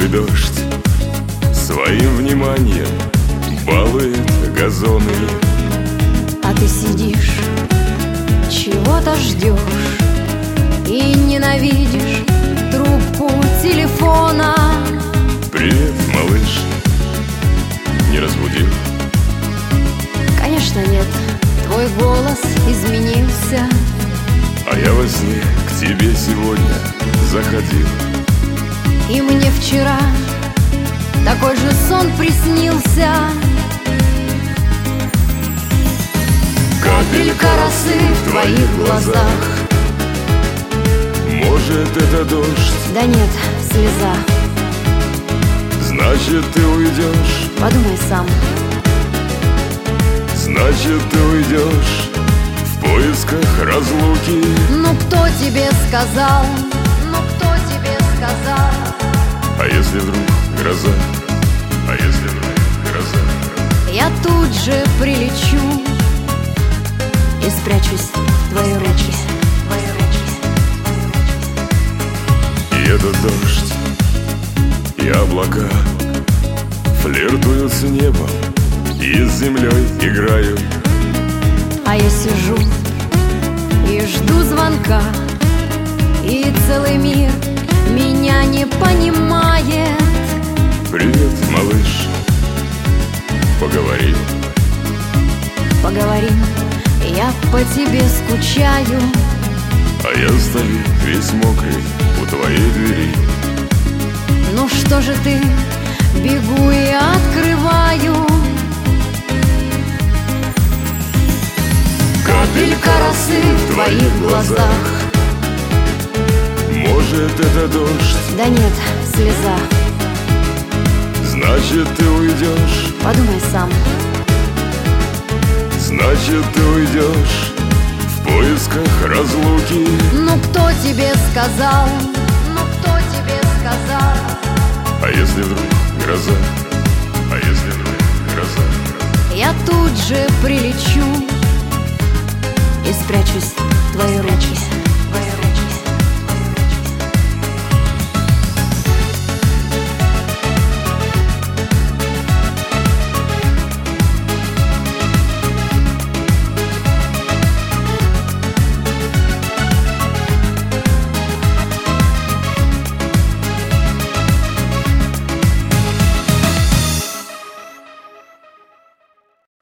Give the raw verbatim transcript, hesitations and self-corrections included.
дождь своим вниманием балует газоны. А ты сидишь, чего-то ждешь и ненавидишь трубку телефона. Привет, малыш, не разбудил? Конечно нет, твой голос изменился. А я во сне к тебе сегодня заходил. И мне вчера такой же сон приснился. Капелька росы в твоих глазах. Может, это дождь? Да нет, слеза. Значит, ты уйдешь? Подумай сам. Значит, ты уйдешь в поисках разлуки. Ну кто тебе сказал? Ну кто тебе сказал? А если вдруг гроза? А если вдруг гроза? Я тут же прилечу и спрячусь в твои руки. И этот дождь, и облака флиртуют с небом и с землей играют. А я сижу и жду звонка, и целый мир меня не понимает. Привет, малыш, поговорим. Поговорим, я по тебе скучаю. А я стою весь мокрый у твоей двери. Ну что же ты, бегу и открываю. Капелька росы в твоих глазах. Может, это дождь? Да нет, слеза. Значит, ты уйдешь? Подумай сам. Значит, ты уйдешь в поисках разлуки. Ну кто тебе сказал? Ну кто тебе сказал? А если вдруг гроза? А если вдруг гроза? Я тут же прилечу и спрячусь в твои руки.